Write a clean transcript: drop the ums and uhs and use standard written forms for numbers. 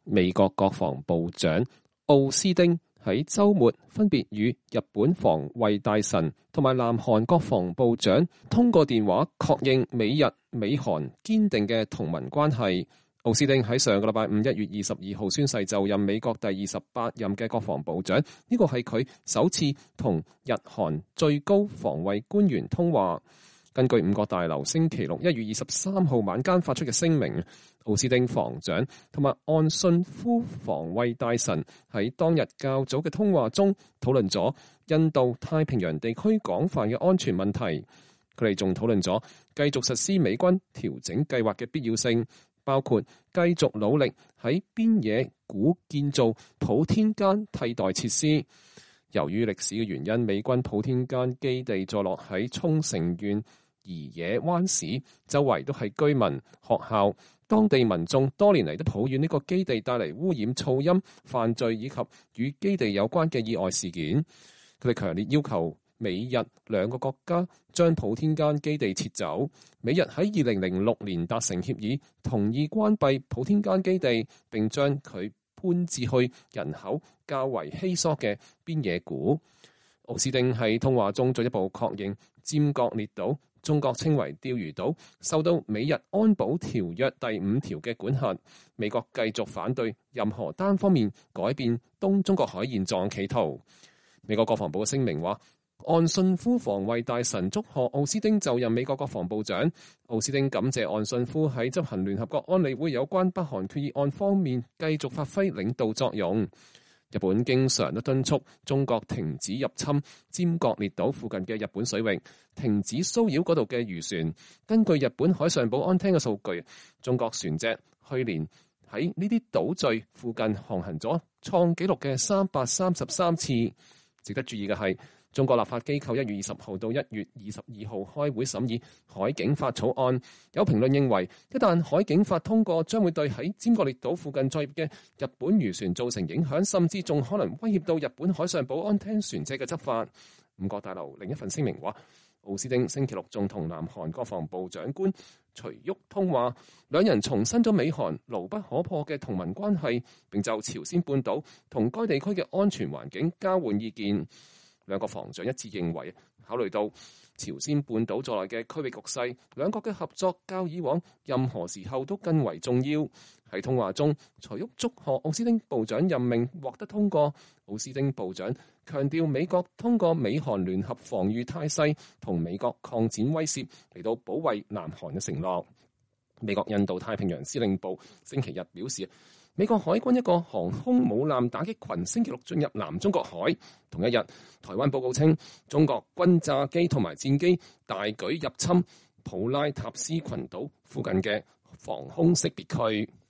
美國國防部長奧斯丁喺週末分別與日本防衛大臣同埋南韓國防部長通過電話確認美日美韓堅定嘅同盟關係。奧斯丁喺上個禮拜五1月22號宣誓就任美國第28任嘅國防部長，呢個係佢首次同日韓最高防衛官員通話。根據五角大樓星期六1月23號晚間發出嘅聲明，奧斯丁防長同埋岸信夫防衛大臣喺當日較早嘅通話中討論咗印度太平洋地區廣泛嘅安全問題。佢哋仲討論咗繼續實施美軍調整計劃嘅必要性，包括繼續努力喺邊野古建造普天間替代設施。由於歷史嘅原因，美軍普天間基地坐落喺沖繩縣宜野灣市，周圍都係居民、學校，當地民眾多年嚟都抱怨呢個基地帶嚟污染、噪音、犯罪以及與基地有關嘅意外事件。佢哋強烈要求美日兩個國家將普天間基地撤走。美日喺2006年達成協議，同意關閉普天間基地，並將佢搬至去人口較為稀疏嘅邊野古。奧斯汀喺通話中進一步確認尖閣列島，中國稱為釣魚島，受到美日安保條約第5條嘅管轄。美國繼續反對任何單方面改變東中國海現狀企圖。美國國防部嘅聲明話，岸信夫防衛大臣祝賀奧斯汀就任美國國防部長。奧斯汀感謝岸信夫喺執行聯合國安理會有關北韓決議案方面繼續發揮領導作用。日本經常都敦促中國停止入侵尖閣列島附近嘅日本水域，停止騷擾嗰度嘅漁船。根據日本海上保安廳嘅數據，中國船隻去年喺呢啲島嶼附近航行咗創紀錄嘅333次。值得注意嘅係，中國立法機構1月20號到1月22號開會審議海警法草案。有評論認為，一旦海警法通過，將會對喺尖閣列島附近作業嘅日本漁船造成影響，甚至仲可能威脅到日本海上保安廳船隻嘅執法。五角大樓另一份聲明話，奧斯汀星期六仲同南韓國防部長官徐旭通話，兩人重申咗美韓牢不可破嘅同盟關係，並就朝鮮半島同該地區嘅安全環境交換意見。兩個防長一致認為，考慮到朝鮮半島在內嘅區域局勢，兩國嘅合作較以往任何時候都更為重要。喺通話中，徐旭祝賀奧斯汀部長任命獲得通過。奧斯汀部長強調，美國通過美韓聯合防禦態勢同美國擴展威懾嚟到保衛南韓嘅承諾。美國印度太平洋司令部星期日表示，美國海軍一個航空母艦打擊群星期六進入南中國海。同一日，台灣報告稱，中國轟炸機同埋戰機大舉入侵普拉塔斯群島附近嘅防空識別區。